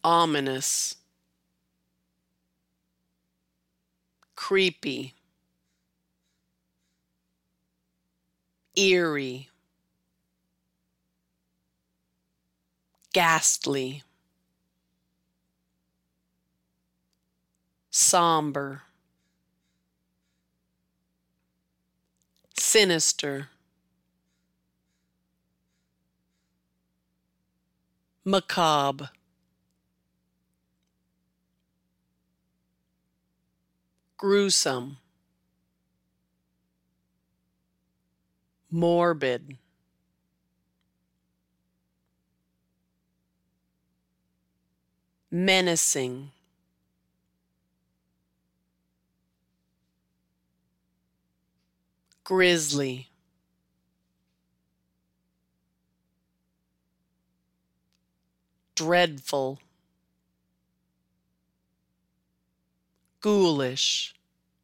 ominous, creepy, eerie, ghastly, somber, sinister, macabre, gruesome, morbid, menacing, grisly, dreadful, ghoulish,